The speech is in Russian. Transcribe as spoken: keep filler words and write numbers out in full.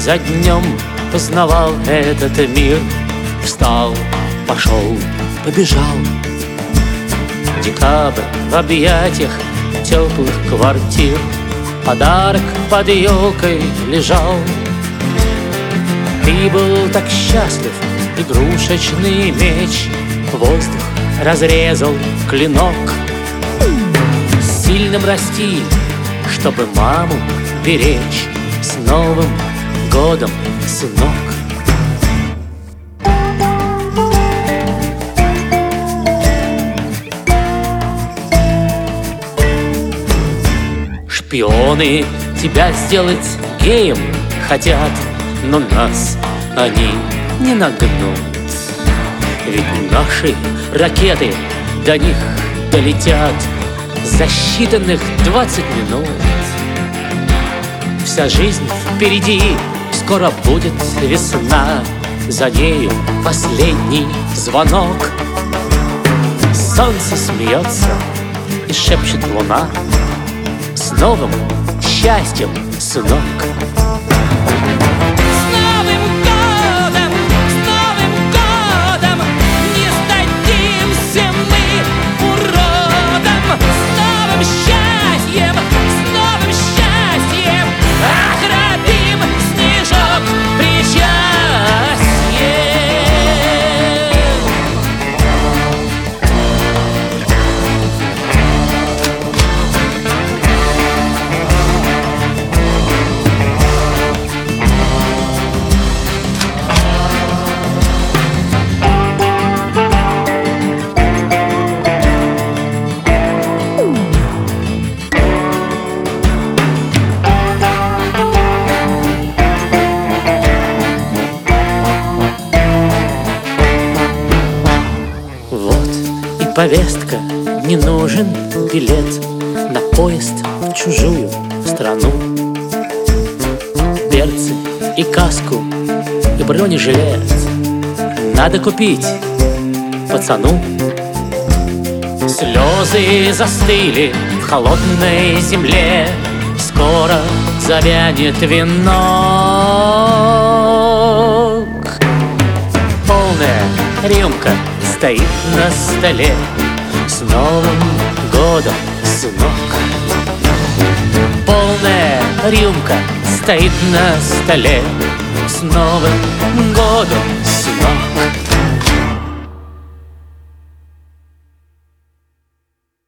за днем познавал этот мир. Встал, пошел, побежал. Декабрь в объятиях теплых квартир. Подарок под елкой лежал. Ты был так счастлив, игрушечный меч воздух разрезал клинок. Сильным расти, чтобы маму беречь. С Новым годом, сынок! Шпионы тебя сделать геем хотят, но нас они не нагнут. Ведь наши ракеты до них долетят за считанных двадцать минут. Вся жизнь впереди, скоро будет весна. За нею последний звонок. Солнце смеется и шепчет луна: с новым счастьем, сынок! Повестка, не нужен билет на поезд в чужую страну. Берцы и каску, и бронежилет надо купить пацану. Слезы застыли в холодной земле, скоро завянет венок. Полная рюмка стоит на столе. С Новым годом, сынок! Полная рюмка стоит на столе. С Новым годом, сынок!